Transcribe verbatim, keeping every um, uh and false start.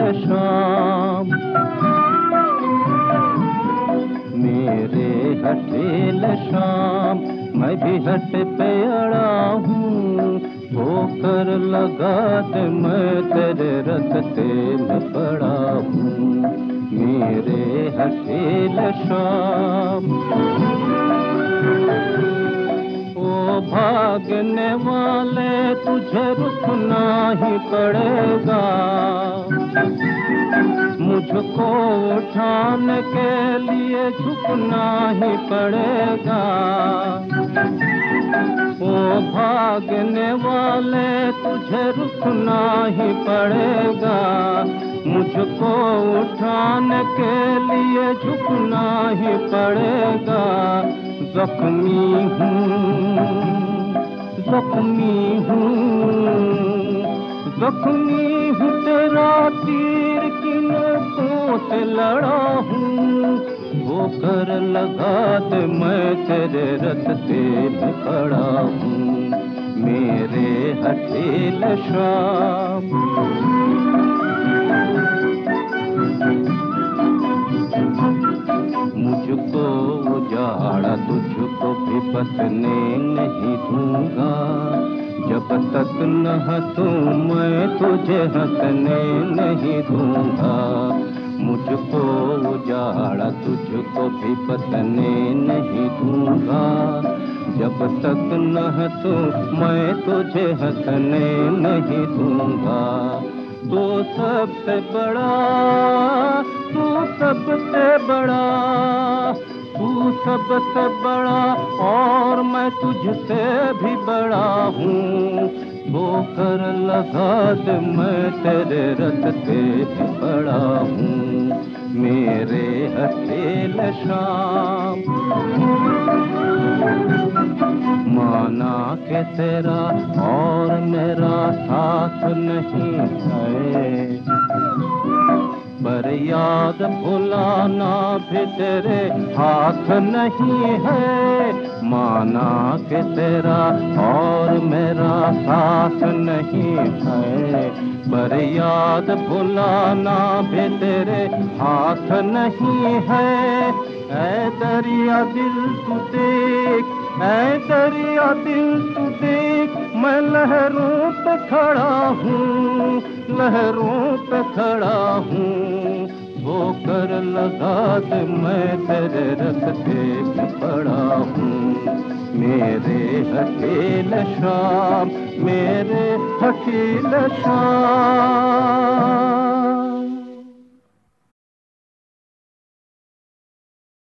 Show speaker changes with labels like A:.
A: शाम। मेरे हठील शाम मैं भी हट पे अड़ा हूँ, ठोकर लगा दे मैं तेरे रस्ते में पड़ा हूँ। मेरे हठील शाम। ओ भागने वाले तुझे रुकना ही पड़ेगा, मुझको उठाने के लिए झुकना ही पड़ेगा। ओ भागने वाले तुझे रुकना ही पड़ेगा, मुझको उठाने के लिए झुकना ही पड़ेगा। जख्मी हूँ जख्मी हूँ जख्मी हूँ, तेरा तीर की नोकों से लड़ा हूँ। ठोकर लगा दे मैं तेरे रस्ते में पड़ा हूँ। मेरे हठील शाम। मुझको उजाड़ा तुझको भी बसने नहीं दूंगा, जब तक न हंसूं मैं तुझे हंसने नहीं दूंगा। मुझको उजाड़ा तुझको भी बसने नहीं दूंगा, जब तक न हंसूं मैं तुझे हंसने नहीं दूंगा। तू सबसे बड़ा तू सबसे बड़ा तू सबसे बड़ा और मैं तुझसे भी बड़ा हूँ। ठोकर लगा दे मैं तेरे रस्ते पे पड़ा हूँ। मेरे हठील शाम। माना के तेरा और मेरा साथ नहीं है, पर याद भुलाना भी तेरे हाथ नहीं है। माना के तेरा और मेरा साथ नहीं है, पर याद भुलाना भी तेरे हाथ नहीं है। ऐ दरिया दिल तू देख, ऐ दरिया दिल तू देख, मैं लहरों पे खड़ा हूँ, लहरों पे खड़ा हूँ। ठोकर लगा दे मैं तेरे रस्ते पे पड़ा हूँ। मेरे हठील शाम, मेरे हठील शाम।